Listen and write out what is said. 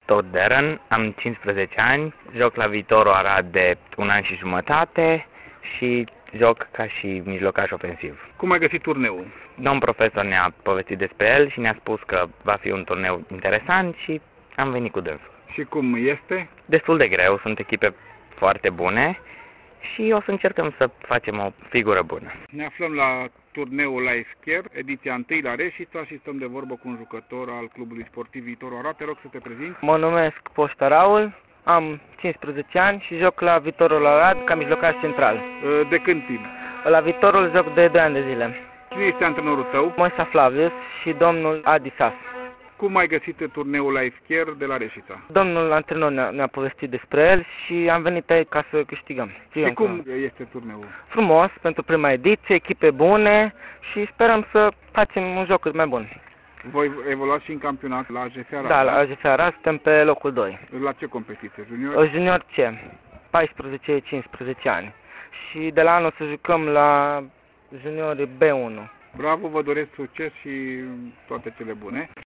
tot Darren, am 15 ani, joc la Viitorul Arad de 1 an și jumătate și joc ca și mijlocaș ofensiv. Cum ai găsit turneul? Domn profesor ne-a povestit despre el și ne-a spus că va fi un turneu interesant și am venit cu dânsul. Și cum este? Destul de greu, sunt echipe foarte bune și o să încercăm să facem o figură bună. Ne aflăm la turneul Life Care, ediția 1 la Reșița și stăm de vorbă cu un jucător al clubului sportiv Viitorul Arad. Te rog să te prezinți. Mă numesc Poșta Raul, am 15 ani și joc la Viitorul Arad ca mijlocaș central. De când timp? La Viitorul joc de 2 ani de zile. Cine este antrenorul tău? Moisa Flavius și domnul Adi Sas. Cum ai găsit turneul Life Care de la Reșița? Domnul antrenor ne-a povestit despre el și am venit aici ca să câștigăm. Și cum este turneul? Frumos, pentru prima ediție, echipe bune și sperăm să facem un joc cât mai bun. Voi evoluați și în campionat la AGF Arad? Da, la AGF Arad suntem pe locul 2. La ce competiție? Junior? Junior C, 14-15 ani. Și de la anul să jucăm la juniori B1. Bravo, vă doresc succes și toate cele bune.